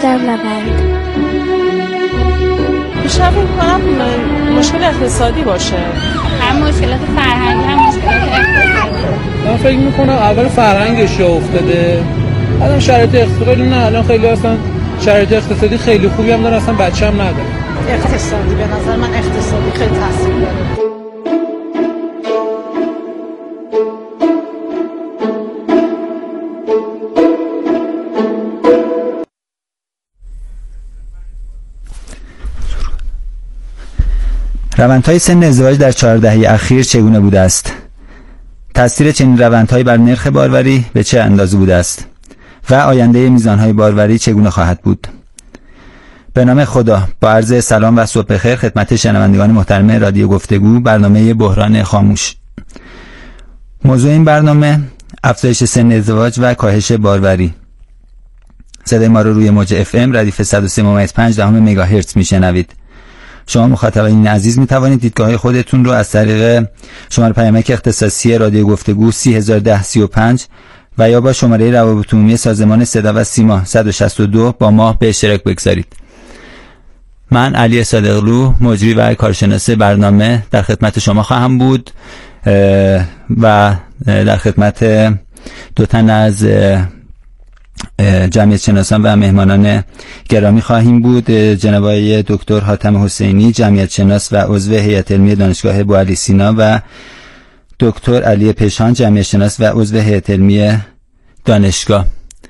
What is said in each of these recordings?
در نبرد. بیشتر فکر کنم مشکل اقتصادی باشه. هم مشکلات فرهنگی هم مشکلات اقتصادی. من فکر میکنم اول فرهنگش افتاده، الان شرایط اقتصادی نه، الان خیلی اصلا شرایط اقتصادی خیلی خوبی هم داره، اصلا بچه هم نداره. اقتصادی به نظر من اقتصادی خیلی تاثیر داره. روندهای سن ازدواج در 4 دهه اخیر چگونه بوده است؟ تأثیر چنین روندهایی بر نرخ باروری به چه اندازه بوده است؟ و آینده میزانهای باروری چگونه خواهد بود؟ به نام خدا، با عرض سلام و صبح بخیر خدمت شنوندگان محترم رادیو گفتگو، برنامه بحران خاموش. موضوع این برنامه افزایش سن ازدواج و کاهش باروری. صدای ما رو روی موج FM ردیف 103.5 مگاهرتز میشنوید. شما مخاطبین عزیز می توانید دیدگاه خودتون رو از طریق شماره پیامک اختصاصی رادیو گفتگو 3011035 و یا با شماره روابط عمومی سازمان صدا و سیما 162 با ما به اشتراک بگذارید. من علی صادقلو، مجری و کارشناس برنامه در خدمت شما خواهم بود و در خدمت دو تن از جمعیت شناسان و مهمانان گرامی خواهیم بود. جناب آقای دکتر حاتم حسینی، جمعیت شناس و عضو هیئت علمی دانشگاه بوعلی سینا و دکتر علی پشان، جمعیت شناس و عضو هیئت علمی دانشگاه.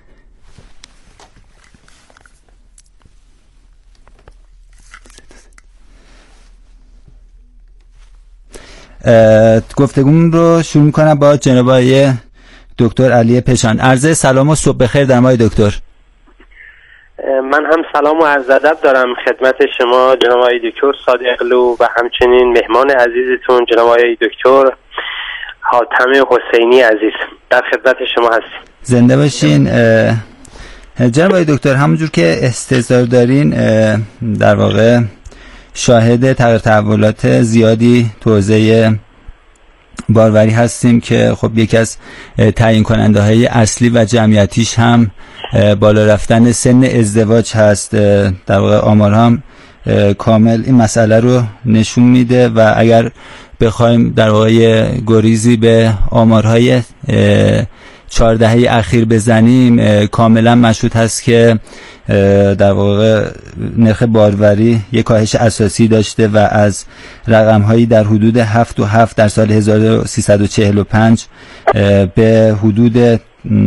گفتگومون رو شروع می‌کنم با جناب آقای دکتر علی پشان. عرض سلام و صبح بخیر دارم آقای دکتر. من هم سلام و عرض ادب دارم خدمت شما جناب آقای دکتر صادقلو و همچنین مهمان عزیزتون جناب آقای دکتر حاتم حسینی عزیز. در خدمت شما هستیم. زنده باشین. جناب آقای دکتر، همونجور که استحضار دارین در واقع شاهد تغییر تحولات زیادی تو حوزه باروری هستیم که خب یکی از تعیین کننده های اصلی و جمعیتیش هم بالا رفتن سن ازدواج هست. در واقع آمارها هم کامل این مسئله رو نشون میده و اگر بخوایم در واقع گریزی به آمارهای 4 دهه اخیر بزنیم، کاملا مشهود هست که در واقع نرخ باروری یک کاهش اساسی داشته و از رقم‌هایی در حدود 7.7 در سال 1345 به حدود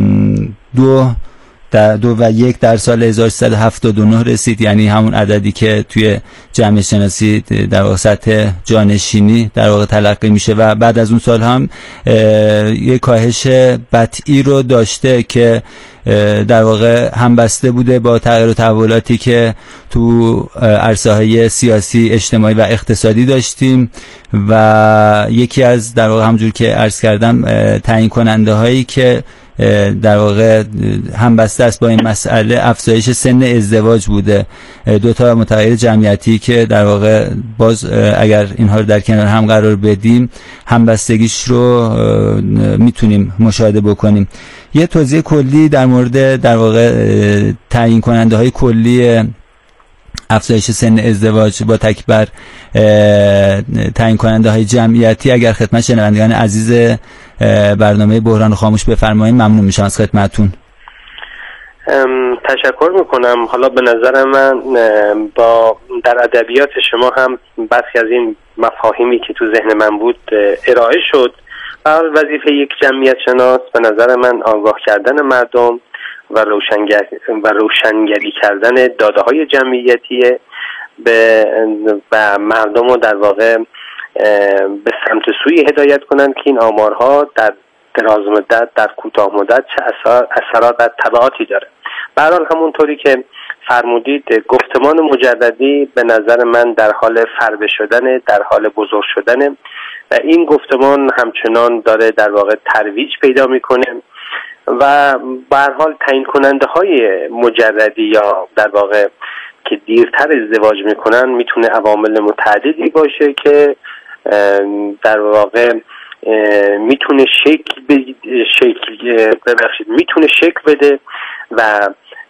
2.1 در سال 1379 رسید، یعنی همون عددی که توی جمع شناسی در واقع سطح جانشینی در واقع تلقی میشه و بعد از اون سال هم یک کاهش بطئی رو داشته که در واقع همبسته بوده با تغییر و تحولاتی که تو عرصه‌های سیاسی، اجتماعی و اقتصادی داشتیم و یکی از در واقع همونجور که عرض کردم تعیین کننده هایی که در واقع همبسته است با این مسئله افزایش سن ازدواج بوده. 2 تا متغیر جمعیتی که در واقع باز اگر اینها رو در کنار هم قرار بدیم همبستگیش رو میتونیم مشاهده بکنیم. یه توضیح کلی در مورد در واقع تعیین کننده های کلی افزایش سن ازدواج با تاکید بر تعیین کننده های جمعیتی اگر خدمت شنوندگان عزیز برنامه بحران خاموش بفرمایید ممنون میشم از خدمتتون. تشکر میکنم. حالا به نظر من با در ادبیات شما هم برخی از این مفاهیمی که تو ذهن من بود ارائه شد. وظیفه یک جمعیت شناس به نظر من آگاه کردن مردم و روشنگری کردن داده های جمعیتی و مردم رو در واقع به سمت سوی هدایت کنند که این آمارها در دراز مدت در کوتاه مدت چه اثرات و تبعاتی داره. به هر حال همونطوری که فرمودید گفتمان مجددی به نظر من در حال فربه شدن، در حال بزرگ شدن و این گفتمان همچنان داره در واقع ترویج پیدا میکنه و به هر حال تعیین کننده های مجردی یا در واقع که دیرتر ازدواج میکنن میتونه عوامل متعددی باشه که در واقع میتونه شکل بده و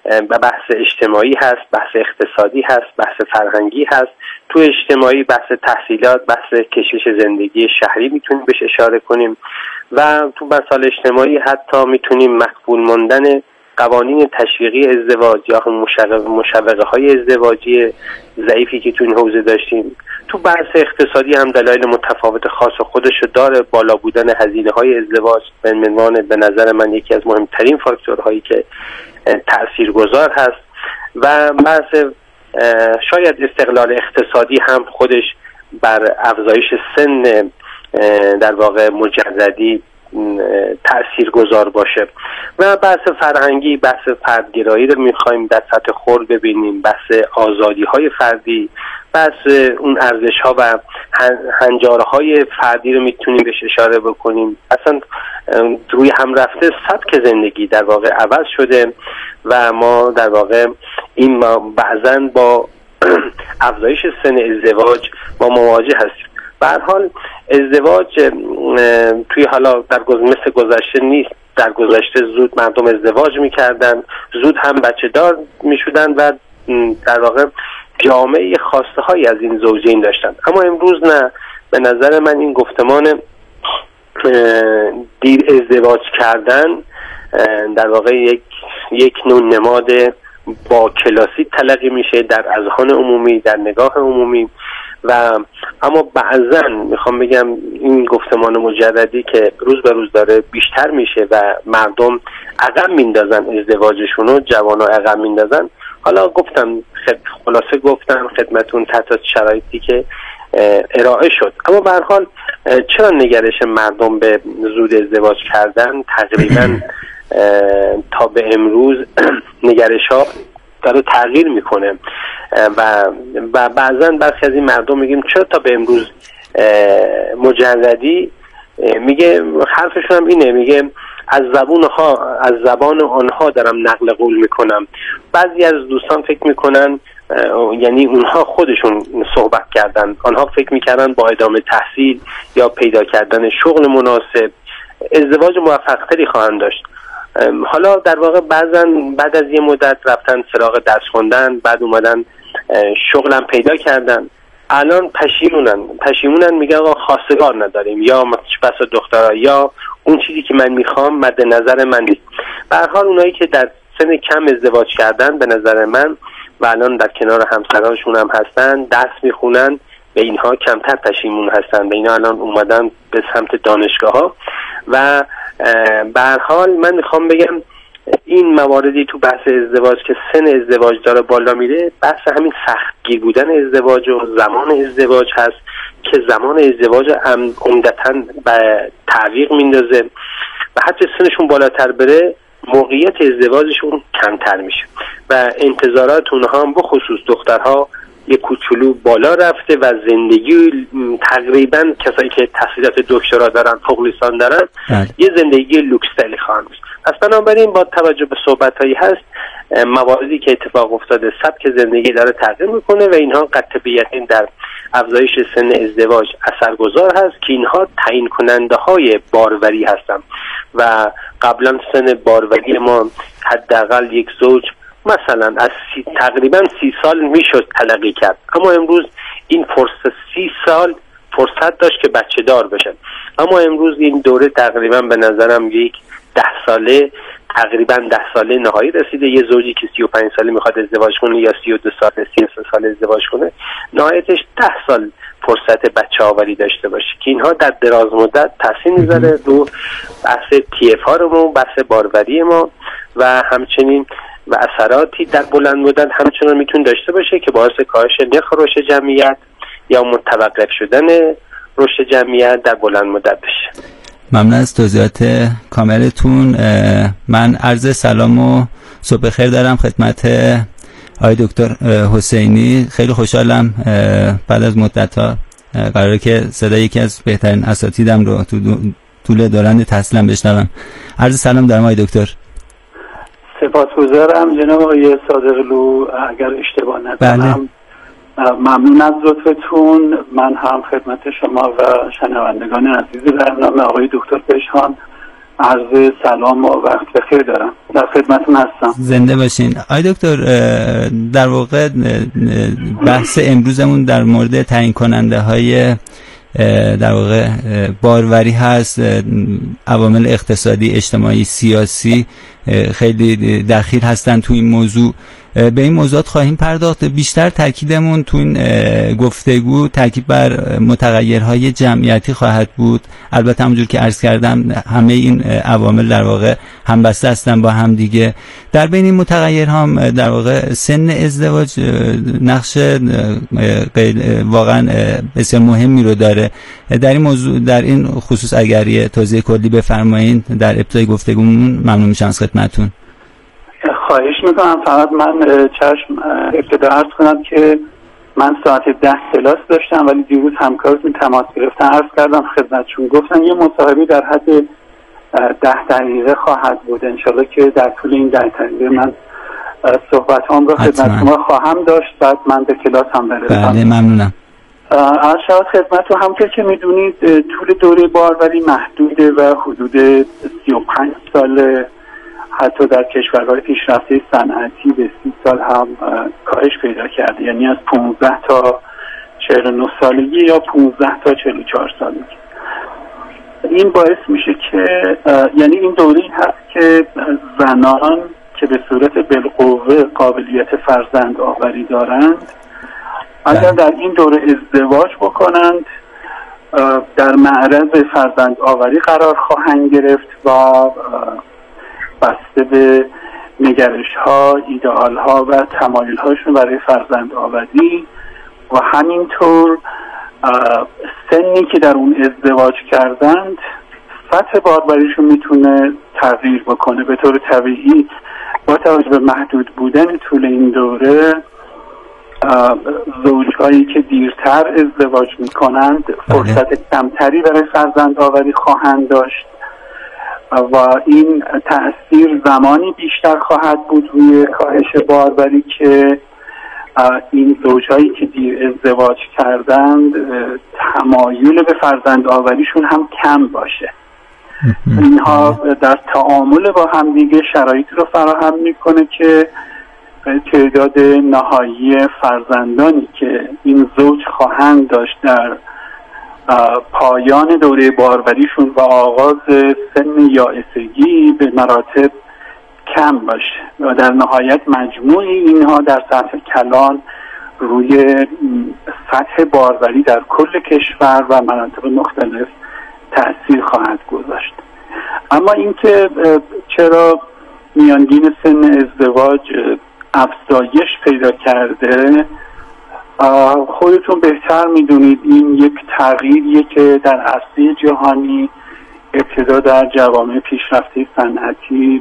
بحث اجتماعی هست، بحث اقتصادی هست، بحث فرهنگی هست. تو اجتماعی بحث تحصیلات، بحث کشش زندگی شهری میتونیم بهش اشاره کنیم و تو مسائل اجتماعی حتی میتونیم مقبول ماندن قوانین تشویقی ازدواج یا مشوقه های ازدواجی ضعیفی که تو این حوزه داشتیم. تو بحث اقتصادی هم دلایل متفاوت خاص خودشو داره. بالا بودن هزینه های ازدواج به نظر من یکی از مهمترین فاکتورهایی که تاثیرگذار هست و بحث شاید استقلال اقتصادی هم خودش بر افزایش سن در واقع مجردی تاثیرگذار باشه و بحث فرهنگی، بحث فردگرایی رو میخوایم در سطح خرد ببینیم، بحث آزادی های فردی، بحث اون ارزش ها و هنجاره های فردی رو میتونیم بهش اشاره بکنیم. اصلا روی هم رفته سبک زندگی در واقع عوض شده و ما در واقع این بعضاً با افزایش سن ازدواج ما مواجه هستیم. به هر حال ازدواج توی حالا در مثل گذشته نیست. در گذشته زود مردم ازدواج میکردن، زود هم بچه دار میشدن و در واقع جامعه خواسته هایی از این زوجین داشتن. اما امروز نه. به نظر من این گفتمان دیر ازدواج کردن در واقع یک نوع نماد با کلاسی تلقی میشه در اذهان عمومی، در نگاه عمومی و اما بعضا میخوام بگم این گفتمان مجردی که روز به روز داره بیشتر میشه و مردم عقب میندازن ازدواجشونو، جوانا عقب میندازن. حالا خلاصه گفتم خدمتون تحت شرایطی که ارائه شد. اما به هر حال چرا نگرش مردم به زود ازدواج کردن تقریبا تا به امروز نگرش ها داره تغییر میکنه و بعضا برخی از این مردم میگیم چرا تا به امروز مجردی، میگه حرفشون هم اینه، میگه از زبان آنها دارم نقل قول میکنم. بعضی از دوستان فکر میکنن یعنی اونها خودشون صحبت کردن، آنها فکر میکردن با ادامه تحصیل یا پیدا کردن شغل مناسب ازدواج موفق‌تری خواهند داشت. حالا در واقع بعد از یه مدت رفتن سراغ درس خوندن، بعد اومدن شغلم پیدا کردن، الان پشیمونن میگن آقا خواستگار نداریم یا بس دخترها یا اون چیزی که من میخوام مد نظر من نیست. به هر حال اونایی که در سن کم ازدواج کردن به نظر من و الان در کنار همسرانشون هم هستن، درس میخونن، به اینها کمتر پشیمون هستن، به اینا الان اومدن به سمت دانشگاه ها و به هر حال من میخوام بگم این مواردی تو بحث ازدواج که سن ازدواج داره بالا میره، بحث همین سختگیر بودن ازدواج و زمان ازدواج هست که زمان ازدواج عمدتاً به تعویق میندازه و حتی سنشون بالاتر بره موقعیت ازدواجشون کمتر میشه و انتظارات اونها هم بخصوص دخترها یه کوچولو بالا رفته و زندگی تقریبا کسایی که تحصیلات دکترا دارن، فوق لیسانس دارن، یه زندگی لوکس‌تری خواهند داشت. پس بنابراین با توجه به صحبتایی هست مواردی که اتفاق افتاده سبک زندگی داره تغییر میکنه و اینها قطع بی‌یقین در افزایش سن ازدواج اثرگذار هست که اینها تعیین کننده های باروری هستن و قبلا سن باروری ما حداقل یک زوج مثلا از تقریبا 30 سال میشد تلقی کرد، اما امروز این فرصت 30 سال فرصت داشت که بچه دار بشن، اما امروز این دوره تقریبا به نظرم یک 10 ساله تقریبا 10 ساله نهایی رسیده. یه زوجی که 35 ساله میخواد ازدواج کنه یا 32 سال 33 سال ازدواج کنه نهایتش 10 سال فرصت بچه آوری داشته باشه که اینها در دراز مدت تاثیر میذاره رو بحث TF ها رو، بحث باروری ما و همچنین و اثراتی در بلند مدت همچنان میتونه داشته باشه که باعث کاهش نرخ رشد جمعیت یا متوقف شدن رشد جمعیت در بلند مدت بشه. ممنون از توضیحات کاملتون. من عرض سلام و صبح خیر دارم خدمت آقای دکتر حسینی. خیلی خوشحالم بعد از مدت‌ها قراره که صدای یکی از بهترین اساتیدم رو تو طول دوران تحصیلم بشنوم. عرض سلام دارم آقای دکتر. سپاسگزارم جناب آقای صادقلو، اگر اشتباه نکنم. ممنون از لطفتون. من هم خدمت شما و شنوندگان عزیز برنامه آقای دکتر پژهان عرض سلام و وقت بخیر دارم. در خدمتتون هستم. زنده باشین. آقای دکتر، در واقع بحث امروزمون در مورد تعیین کننده های در واقع باروری هست. عوامل اقتصادی، اجتماعی، سیاسی خیلی دخیل هستن تو این موضوع. به این موضوعات خواهیم پرداخت. بیشتر تاکیدمون تو این گفتگو تاکید بر متغیرهای جمعیتی خواهد بود. البته همونجور که عرض کردم همه این عوامل در واقع همبسته هستن با هم دیگه. در بین این متغیرها هم در واقع سن ازدواج نقش واقعا بسیار مهمی رو داره. در این موضوع، در این خصوص اگر یه توضیح کلی بفرمایید در ابتدای گفتگومون، ممنون میشم از خدمتتون. خواهش میکنم. فقط من چشم ابتدا عرض کنم که من ساعت 10 کلاس داشتم، ولی دیروز همکارتون تماس گرفتن، عرض کردم خدمتشون، گفتن یه مصاحبه در حد 10 دقیقه خواهد بود. انشالله که در طول این 10 دقیقه من صحبت هم رو خدمت شما خواهم داشت، بعد من به کلاس هم برسم. بله، ممنونم. عرض شد خدمتتون، همونطور که میدونید طول دوره باروری محدوده و حدود 35 سال، حتی در کشورهای پیشرفته صنعتی به 30 سال هم کاهش پیدا کرده، یعنی از 15 تا 49 سالگی یا 15 تا 44 سالگی. این باعث میشه که یعنی این دوره هست که زنان که به صورت بالقوه قابلیت فرزند آوری دارند، اگر در این دوره ازدواج بکنند در معرض فرزند آوری قرار خواهند گرفت و بسته به نگرش ها، ایدئال ها و تمایل هاشون برای فرزند آوری و همینطور سنی که در اون ازدواج کردند سطح باروریشون میتونه تغییر بکنه. به طور طبیعی با توجه به محدود بودن طول این دوره، زوجهایی که دیرتر ازدواج میکنند فرصت کمتری برای فرزند آوری خواهند داشت و این تأثیر زمانی بیشتر خواهد بود روی کاهش باروری که این زوجهایی که دیر ازدواج کردند تمایل به فرزند آوریشون هم کم باشه. اینها در تعامل با هم دیگه شرایطی رو فراهم میکنه که تعداد نهایی فرزندانی که این زوج خواهند داشت در پایان دوره باروریشون و آغاز سن یائسگی به مراتب کم باشه و در نهایت مجموع اینها در سطح کلان روی سطح باروری در کل کشور و مناطق مختلف تأثیر خواهد گذاشت. اما اینکه چرا میانگین سن ازدواج افزایش پیدا کرده، خودتون بهتر میدونید این یک تغییریه که در عرصه جهانی ابتدا در جوامع پیشرفته صنعتی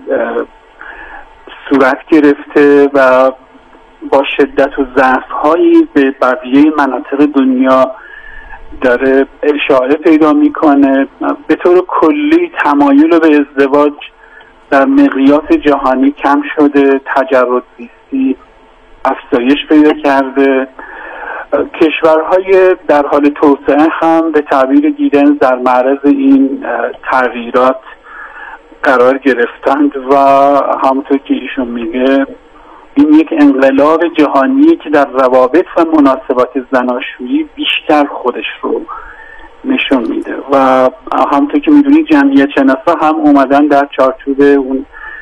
صورت گرفته و با شدت و ضعف‌هایی به بقیه مناطق دنیا داره اشاعه پیدا میکنه. به طور کلی تمایل به ازدواج در مقیاس جهانی کم شده، تجرد زیستی افزایش پیدا کرده. کشورهای در حال توسعه هم به تعبیر گیدنز در معرض این تغییرات قرار گرفتند و همونطور که ایشون میگه این یک انقلاب جهانیه که در روابط و مناسبات زناشویی بیشتر خودش رو نشون میده و همونطور که میدونید جمعیت شناسا هم اومدن در چارچوب اون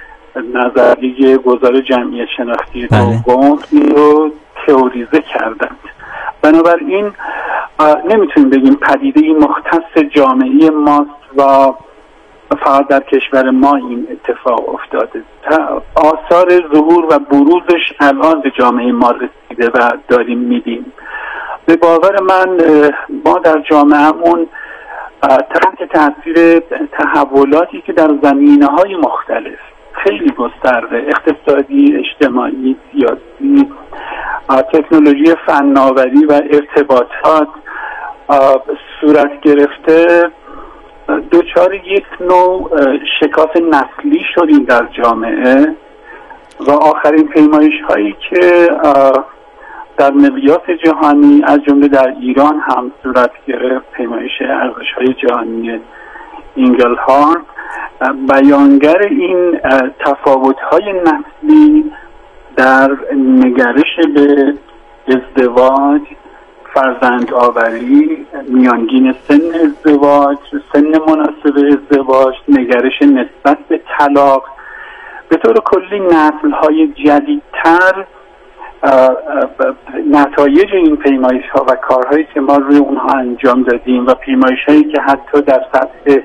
نظریه گذار جمعیت شناختی دوم رو تئوریزه کردند. بنابراین نمیتونیم بگیم پدیده این مختص جامعه ماست و فقط در کشور ما این اتفاق افتاده. آثار ظهور و بروزش الان به جامعه ما رسیده و داریم میدیم. به باور من ما در جامعهمون تحت تاثیر تحولاتی که در زمینه‌های مختلف خیلی گسترده، اقتصادی، اجتماعی، سیاسی، تکنولوژی فناوری و ارتباطات صورت گرفته، دوچار یک نوع شکاف نسلی شدیم در جامعه و آخرین پیمایش هایی که در مقیاس جهانی از جمله در ایران هم صورت گرفت، پیمایش ارزش های جهانی اینگلهارت، بیانگر این تفاوت‌های نسلی در نگرش به ازدواج، فرزند آوری، میانگین سن ازدواج، سن مناسب ازدواج، نگرش نسبت به طلاق، به طور کلی نسل‌های جدیدتر نتایج این پیمایش‌ها و کارهایی که ما روی اونها انجام دادیم و پیمایش‌هایی که حتی در سطح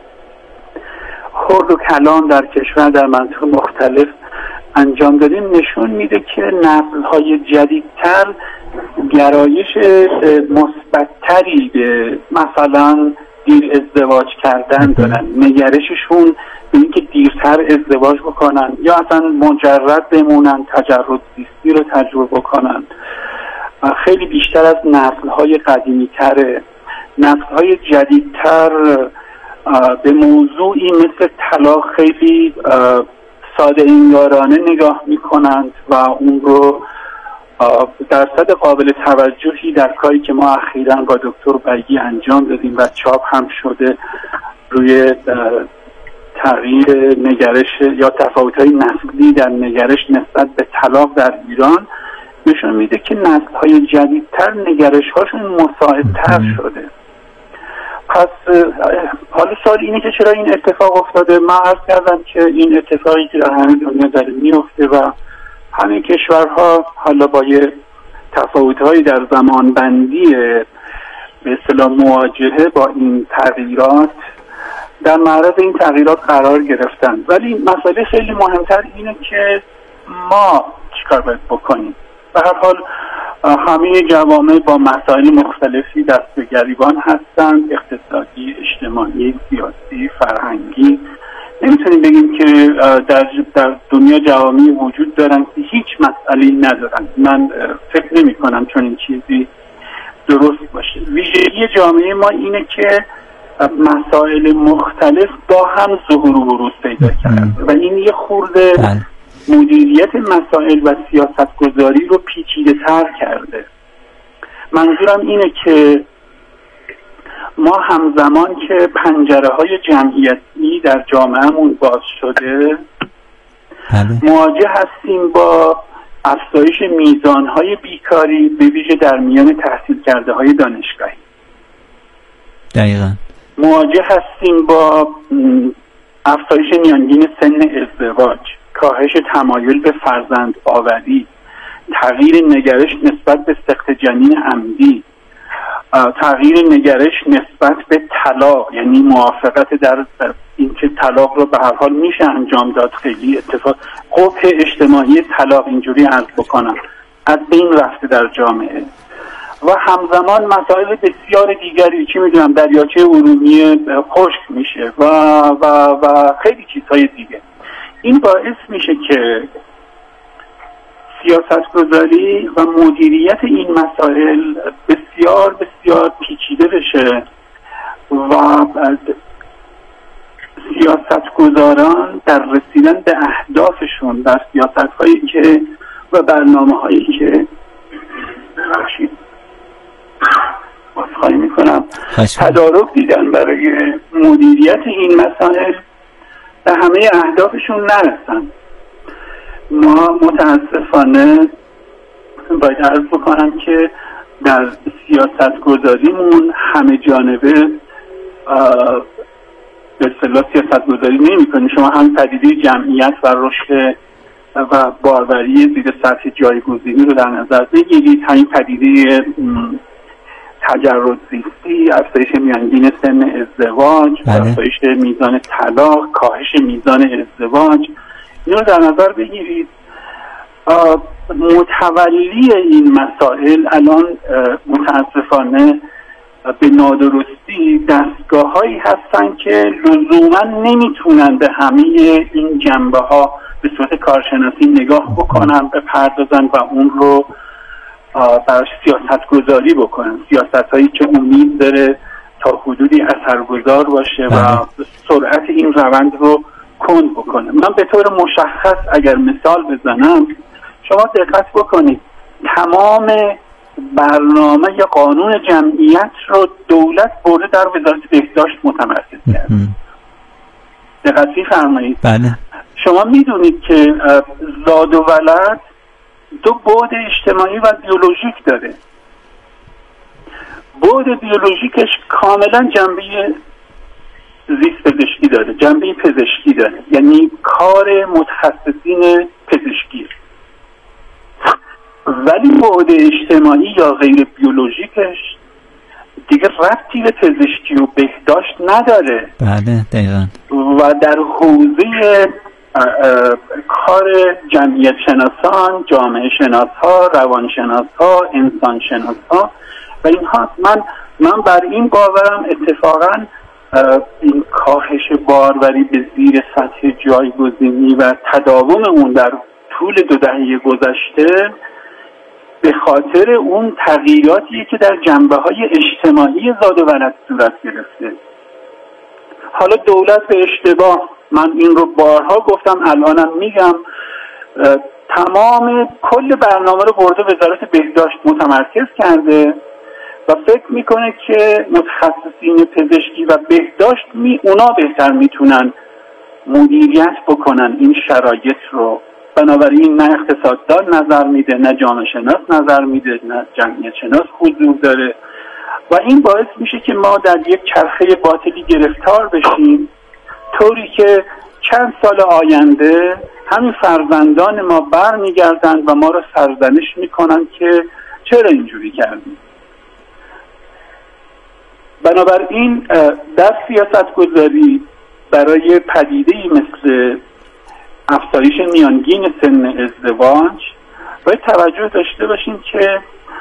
خرد و کلان در کشور در مناطق مختلف انجام دادیم نشون میده که نسل‌های جدیدتر گرایش مثبت‌تری به مثلا دیر ازدواج کردن دارن، نگرششون به اینکه دیرتر ازدواج بکنن یا اصلا مجرد بمونن، تجرد زیستی رو تجربه بکنن، خیلی بیشتر از نسل‌های قدیمی‌تره. نسل‌های جدیدتر به موضوعی مثل طلاق خیلی ساده انگارانه نگاه میکنند و اون رو درصد قابل توجهی در کاری که ما اخیراً با دکتر بیگی انجام دادیم و چاپ هم شده روی تغییر نگرش یا تفاوت‌های نسلی در نگرش نسبت به طلاق در ایران نشون میده که نسل‌های جدیدتر نگرش‌هاشون مساعدتر شده. پس حالا سوال اینه که چرا این اتفاق افتاده. من عرض کردم که این اتفاقی که در همه دنیا داره میفته و همه کشورها حالا با یه تفاوت‌هایی در زمانبندی به اصطلاح مواجهه با این تغییرات در معرض این تغییرات قرار گرفتن، ولی مسئله خیلی مهمتر اینه که ما چیکار باید بکنیم. به هر حال همه جوامع با مسائل مختلفی دست به گریبان هستند، اقتصادی، اجتماعی، سیاسی، فرهنگی. نمیتونیم بگیم که در دنیا جوامعی وجود دارن که هیچ مسئله‌ای ندارن. من فکر نمی کنم چون این چیزی درست باشه. ویژگی جامعه ما اینه که مسائل مختلف با هم ظهور و بروز پیدا کرده و این یه خورده مدیریت مسائل و سیاست گذاری رو پیچیده تر کرده. منظورم اینه که ما همزمان که پنجره های جمعیتی در جامعهمون باز شده مواجه هستیم با افزایش میزانهای بیکاری به ویژه در میان تحصیل کرده های دانشگاهی. دقیقاً مواجه هستیم با افزایش میانگین سن ازدواج، کاهش تمایل به فرزند آوری، تغییر نگرش نسبت به سقط جنین عمدی، تغییر نگرش نسبت به طلاق، یعنی موافقت در اینکه طلاق رو به هر حال میشه انجام داد. خیلی اتفاق قبح اجتماعی طلاق اینجوری عرض بکنم از بین رفته در جامعه و همزمان مسائل بسیار دیگری، چی میدونم دریاچه ارومیه خشک میشه و خیلی چیزهای دیگه. این باعث میشه که سیاستگذاری و مدیریت این مسائل بسیار بسیار پیچیده بشه و سیاستگزاران در رسیدن به اهدافشون در سیاست‌هایی که و برنامه‌هایی که ببخشید بازخواهی میکنم تدارک دیدن برای مدیریت این مسائل به همه اهدافشون نرسن. ما متاسفانه باید عرض بکنم که در سیاست گذاریمون همه جانبه به اصطلاح سیاست گذاری نمی کنیم. شما هم پدیده جمعیت و رشد و باروری زیر سطح جایگزینی رو در نظر بگیرید، همین پدیده تجرد زیستی، افزایش میانگین سن ازدواج، افزایش میزان طلاق، کاهش میزان ازدواج، اینو در نظر بگیرید. متولی این مسائل الان متاسفانه به نادرستی دستگاه‌هایی هستن که لزوما نمیتونن به همه این جنبه‌ها به صورت کارشناسی نگاه بکنن، بپردازن و اون رو براش سیاست گذاری بکنن، سیاست هایی که امید داره تا حدودی اثرگذار باشه و سرعت این روند رو کند بکنه. من به طور مشخص اگر مثال بزنم، شما دقت بکنید تمام برنامه یا قانون جمعیت رو دولت برده در وزارت بهداشت متمرکز کرد. دقت می‌فرمایید. بله. شما میدونید که زاد و ولد دو بعد اجتماعی و بیولوژیک داره. بعد بیولوژیکش کاملا جنبه زیست پزشکی داره، جنبه پزشکی داره، یعنی کار متخصصین پزشکی. ولی بعد اجتماعی یا غیر بیولوژیکش دیگه ربطی به پزشکی و بهداشت نداره. بله دقیقاً. و در حوزه کار جمعیت شناسان، جامعه شناس‌ها، روانشناس‌ها، انسان شناس‌ها و اینها، من بر این باورم اتفاقاً این کاهش باروری به زیر سطح جایگزینی و تداوم اون در طول 2 دهه گذشته به خاطر اون تغییراتیه که در جنبه‌های اجتماعی زاد و ولد صورت گرفته. حالا دولت به اشتباه، من این رو بارها گفتم الانم میگم، تمام کل برنامه رو برده وزارت بهداشت متمرکز کرده و فکر میکنه که متخصصین پزشکی و بهداشت اونا بهتر میتونن مدیریت بکنن این شرایط رو. بنابراین نه اقتصاددان نظر میده، نه جامعه شناس نظر میده، نه جمعیت شناس حضور داره و این باعث میشه که ما در یک چرخه باطلی گرفتار بشیم، طوری که چند سال آینده همین فرزندان ما برمیگردند و ما رو سرزنش میکنن که چرا اینجوری کردیم. بنابراین در سیاست گذاری برای پدیده‌ای مثل افزایش میانگین سن ازدواج باید توجه داشته باشیم که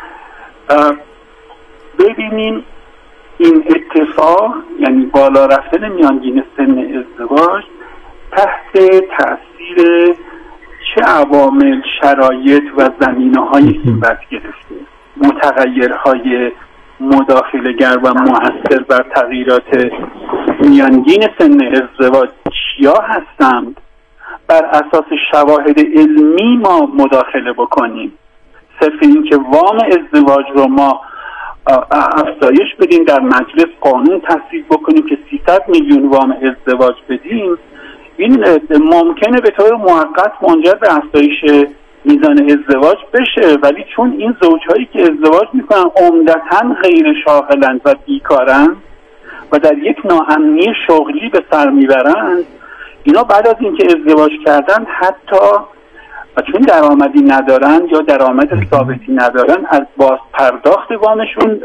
ببینیم این اتفاق، یعنی بالا رفتن میانگین سن ازدواج، تحت تأثیر چه عوامل، شرایط و زمینه‌هایی صورت گرفته. متغیرهای مداخله‌گر و مؤثر بر تغییرات میانگین سن ازدواج چیا هستند؟ بر اساس شواهد علمی ما مداخله بکنیم. صرف این که وام ازدواج رو ما افزایش بدیم، در مجلس قانون تصویب بکنیم که 300 میلیون وام ازدواج بدیم، این ممکنه به طور موقت منجر به افزایش میزان ازدواج بشه، ولی چون این زوجهایی که ازدواج میکنن عمدتاً غیر شاغلند و بیکارند و در یک ناامنی شغلی به سر میبرند، اینا بعد از اینکه ازدواج کردن حتی چون درآمدی ندارن یا درآمد ثابتی ندارن، از بازپرداخت وامشون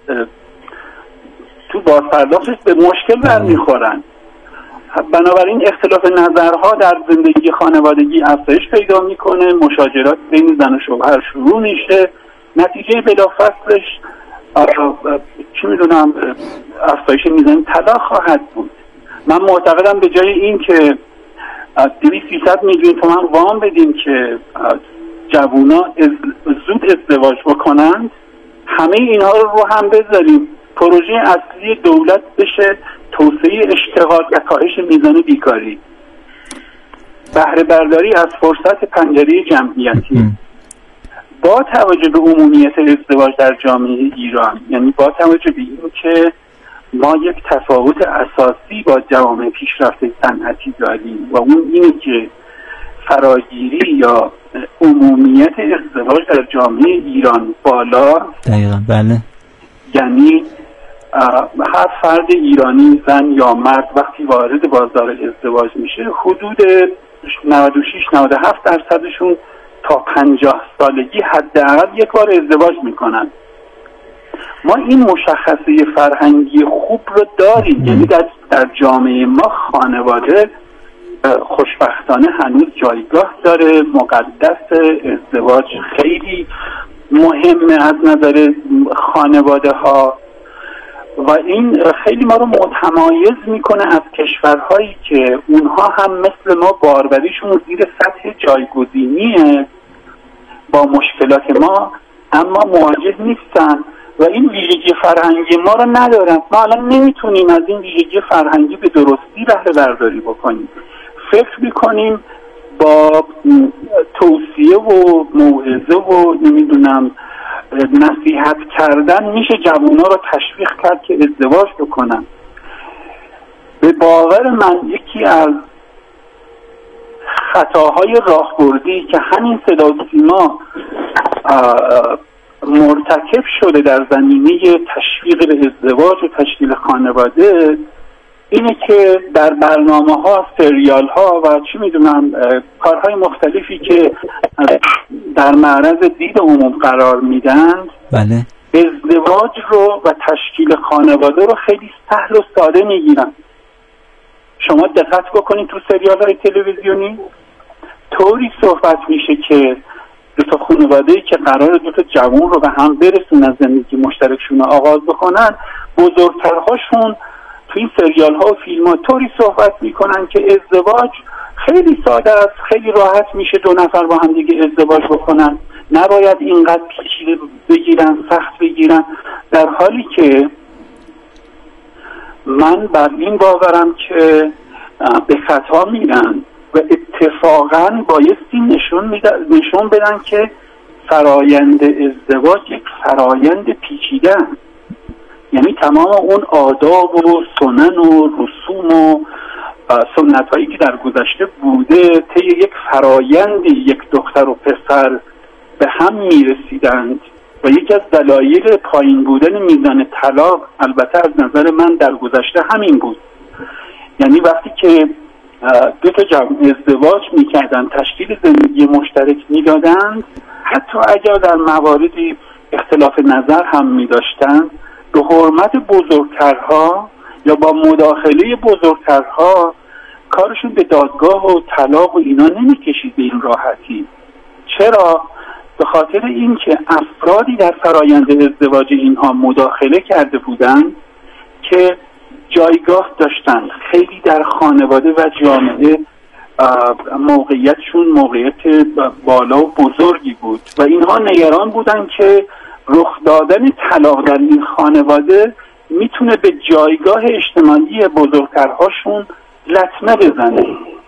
تو بازپرداختش به مشکل برمیخورن. بنابراین اختلاف نظرها در زندگی خانوادگی افزایش پیدا میکنه، مشاجرات بین زن و شوهر شروع میشه، نتیجه بلافاصلش چی میدونم افزایش میزان طلاق خواهد بود. من معتقدم به جای این که 200-300 میلیون تومان وام بدیم که جوونا زود ازدواج بکنند، همه اینها رو هم بذاریم پروژه اصلی دولت بشه توسعه اشتغال و کاهش میزان بیکاری، بهره برداری از فرصت پنجره جمعیتی، با توجه به عمومیت ازدواج در جامعه ایران، یعنی با توجه به این که ما یک تفاوت اساسی با جوامع پیشرفته صنعتی داریم و اون اینه که فراگیری یا عمومیت ازدواج در جامعه ایران بالا. دقیقاً بله. یعنی هر فرد ایرانی، زن یا مرد، وقتی وارد بازار ازدواج میشه حدود 96-97% تا 50 سالگی حداقل یک بار ازدواج میکنن. ما این مشخصه فرهنگی خوب رو داریم، یعنی در جامعه ما خانواده خوشبختانه هنوز جایگاه داره، مقدس، ازدواج خیلی مهمه از نظر خانواده ها و این خیلی ما رو متمایز میکنه از کشورهایی که اونها هم مثل ما باروریشون زیر سطح جایگزینیه با مشکلات ما، اما مواجه نیستن و این ویژگی فرهنگی ما رو ندارن. ما الان نمیتونیم از این ویژگی فرهنگی به درستی بهره برداری بکنیم. فکر میکنیم با توصیه و موعظه و نمیدونم نصیحت کردن میشه جوونا رو تشویق کرد که ازدواج بکنن. به باور من یکی از خطاهای راهبردی که همین صدا و سیما مرتکب شده در زمینه تشویق به ازدواج و تشکیل خانواده اینه که در برنامه‌ها، سریال‌ها و چی میدونم کارهای مختلفی که در معرض دید عموم قرار میدن، بله، ازدواج رو و تشکیل خانواده رو خیلی سهل و ساده میگیرن. شما دقت بکنید تو سریال‌های تلویزیونی طوری صحبت میشه که دو تا خانواده‌ای که قراره دو تا جوان رو به هم برسونن، زندگی مشترکشون رو آغاز بکنن، بزرگترهاشون تو این سریال‌ها و فیلم‌ها طوری صحبت میکنن که ازدواج خیلی ساده است، خیلی راحت میشه دو نفر با هم دیگه ازدواج بکنن، نباید اینقدر پیچیده بگیرن، سخت بگیرن، در حالی که من بر این باورم که به خطا میرن و اتفاقاً بایستی نشون بدن که فرایند ازدواج یک فرایند پیچیده است. یعنی تمام اون آداب و سنن و رسوم و سنت هایی که در گذشته بوده طی یک فرایندی یک دختر و پسر به هم میرسیدند و یکی از دلایل پایین بودن میزان طلاق البته از نظر من در گذشته همین بود. یعنی وقتی که دو تا جمع ازدواج میکردن، تشکیل زندگی مشترک میدادند، حتی اگر در مواردی اختلاف نظر هم میداشتند، به حرمت بزرگترها یا با مداخله بزرگترها کارشون به دادگاه و طلاق و اینا نمیکشید به این راحتی. چرا؟ به خاطر اینکه افرادی در فرایند ازدواج اینها مداخله کرده بودند که جایگاه داشتند، خیلی در خانواده و جامعه موقعیتشون موقعیت بالا و بزرگی بود و اینها نگران بودند که رخ دادن طلاق در این خانواده میتونه به جایگاه اجتماعی بزرگترهاشون لطمه بزنه.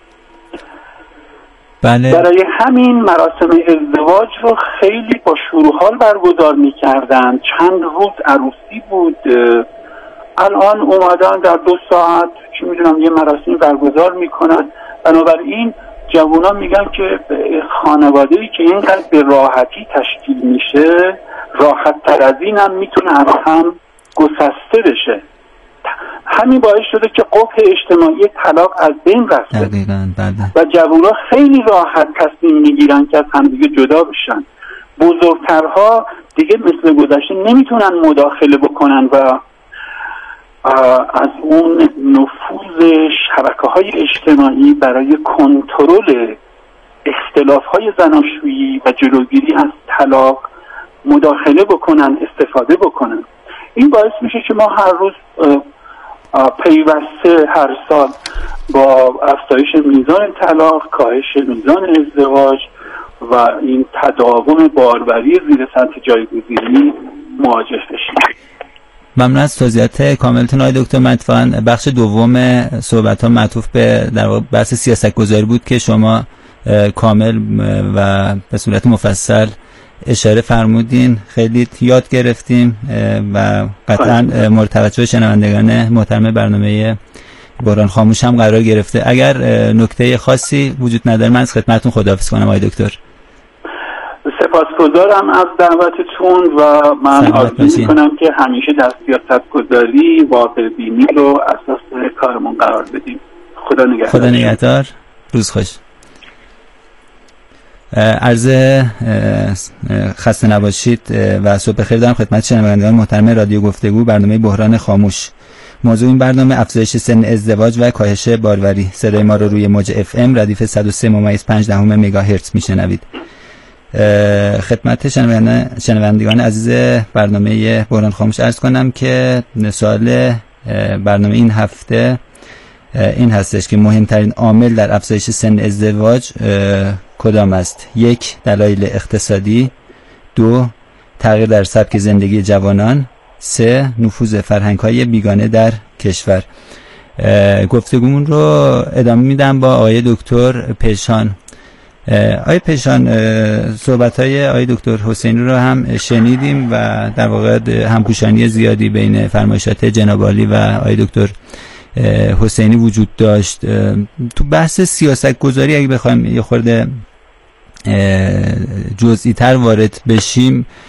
بله. برای همین مراسم ازدواج رو خیلی با شور و حال برگزار میکردن. چند روز عروسی بود، الان اومدن در 2 ساعت چی میدونم یه مراسم برگزار میکنن. بنابراین جوونا میگن که خانواده‌ای که اینقدر به راحتی تشکیل میشه، راحت تر از این هم میتونه از هم گسسته بشه. همین باعث شده که قبح اجتماعی طلاق از بین رفته و جوونا خیلی راحت تصمیم میگیرن که از همدیگه جدا بشن. بزرگترها دیگه مثل گذشته نمیتونن مداخله بکنن و از اون نفوذ شبکه‌های اجتماعی برای کنترل اختلاف‌های زناشویی و جلوگیری از طلاق مداخله بکنن، استفاده بکنن. این باعث میشه که ما هر روز پیوسته هر سال با افزایش میزان طلاق، کاهش میزان ازدواج و این تداوم باروری زیر سطح جایگزینی مواجه بشیم. ممنون از توضیحات کاملتون آقای دکتر. من اتفاقاً بخش دوم صحبت‌ها معطوف به در واقع بحث سیاست‌گذاری بود که شما کامل و به صورت مفصل اشاره فرمودین. خیلی یاد گرفتیم و قطعاً مورد توجه شنوندگان محترم برنامه بحران خاموش هم قرار گرفته. اگر نکته خاصی وجود نداره من از خدمتتون خداحافظی کنم آقای دکتر. سپاسگزارم از دعوتتون و من آرزو میکنم که همیشه در سیاست‌گذاری واقع‌بینی رو اساس کارمون قرار بدیم. خدا نگهدار. خدا نگهدار. روز خوش. عرض خسته نباشید و صبح بخیر دارم خدمت شنوندگان محترم رادیو گفتگو برنامه بحران خاموش. موضوع این برنامه افزایش سن ازدواج و کاهش باروری. صدای ما رو روی موج FM ردیف 103.5 مگاهرتز میشنوید. خدمت شنوندگان عزیز برنامه بحران خاموش عرض کنم که سوال برنامه این هفته این هستش که مهمترین عامل در افزایش سن ازدواج کدام است؟ 1. دلایل اقتصادی، 2. تغییر در سبک زندگی جوانان، 3. نفوذ فرهنگ‌های بیگانه در کشور. گفتگومون رو ادامه میدم با آقای دکتر پیشان. آقای پیشان، صحبت‌های آقای دکتر حسینی رو هم شنیدیم و در واقع همپوشانی زیادی بین فرمایشات جناب عالی و آقای دکتر حسینی وجود داشت. تو بحث سیاست گذاری اگه بخوایم یه خورده جزئی تر وارد بشیم،